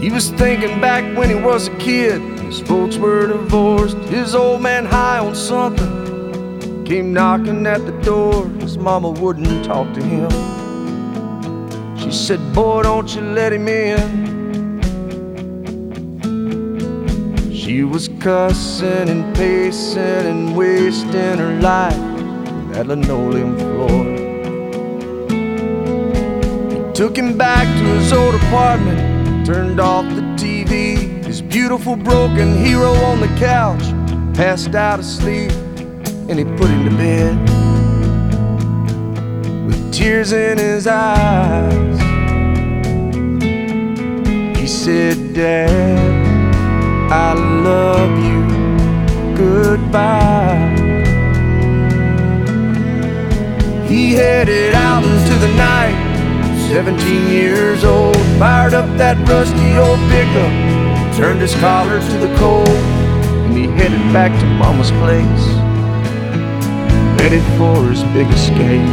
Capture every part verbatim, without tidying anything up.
He was thinking back when he was a kid. His folks were divorced. His old man high on something came knocking at the door. His mama wouldn't talk to him. She said, boy, don't you let him in. She was cussing and pacing and wasting her life on that linoleum floor. He took him back to his old apartment, turned off the T V. His beautiful broken hero on the couch passed out asleep, and he put him to bed with tears in his eyes. He said, Dad, I love you, goodbye. He headed out into the night, seventeen years old, fired up that rusty old pickup, turned his collar to the cold, and he headed back to Mama's place, ready for his big escape.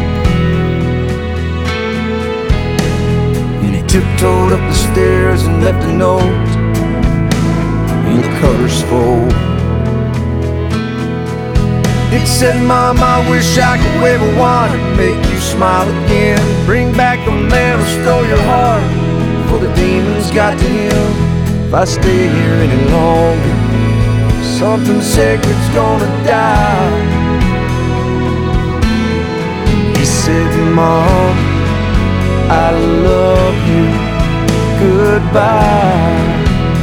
And he tiptoed up the stairs and left a note in the covers fold. It said, Mom, I wish I could wave a wand and make you smile again, bring back the man who stole your heart before the demons got to him. If I stay here any longer, something sacred's gonna die. He said, Mom, I love you, goodbye.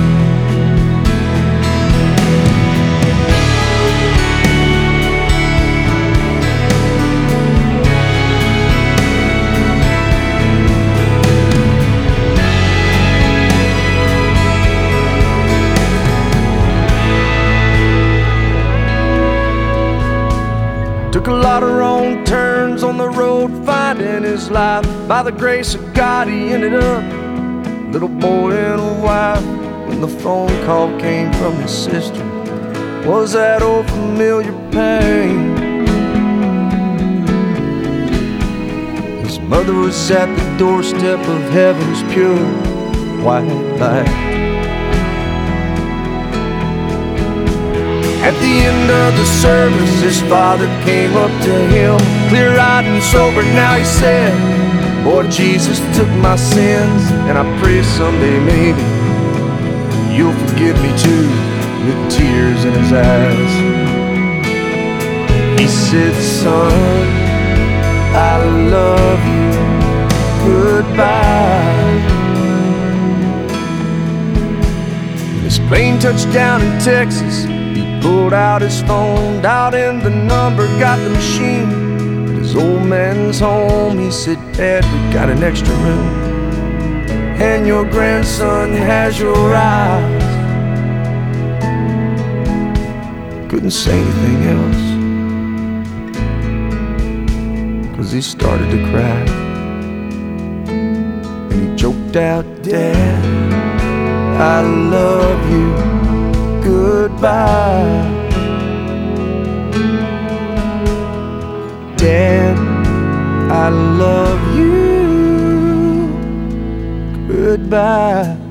Took a lot of wrong turns on the road, finding his life. By the grace of God, he ended up a little boy and a wife. When the phone call came from his sister, was that old familiar pain. His mother was at the doorstep of heaven's pure white light. At the end of the service, his father came up to him, clear-eyed and sober. Now he said, boy, Jesus took my sins, and I pray someday maybe you'll forgive me too, with tears in his eyes. He said, son, I love you, goodbye. When his plane touched down in Texas, pulled out his phone, dialed in the number, got the machine at his old man's home. He said, Dad, we got an extra room, and your grandson has your eyes. Couldn't say anything else, 'cause he started to cry. And he choked out, Dad, I love you, goodbye. Dad, I love you, goodbye.